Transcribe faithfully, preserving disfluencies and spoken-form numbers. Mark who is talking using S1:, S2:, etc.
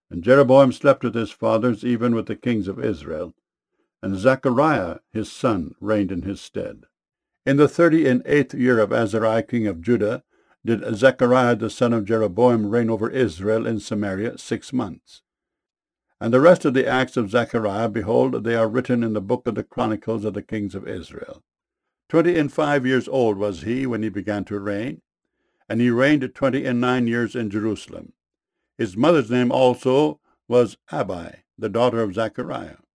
S1: And Jeroboam slept with his fathers, even with the kings of Israel. And Zechariah his son reigned in his stead. In the thirty and eighth year of Azariah king of Judah did Zechariah the son of Jeroboam reign over Israel in Samaria six months. And the rest of the acts of Zechariah, behold, they are written in the book of the Chronicles of the kings of Israel. Twenty and five years old was he when he began to reign, and he reigned twenty and nine years in Jerusalem. His mother's name also was Abi, the daughter of Zechariah.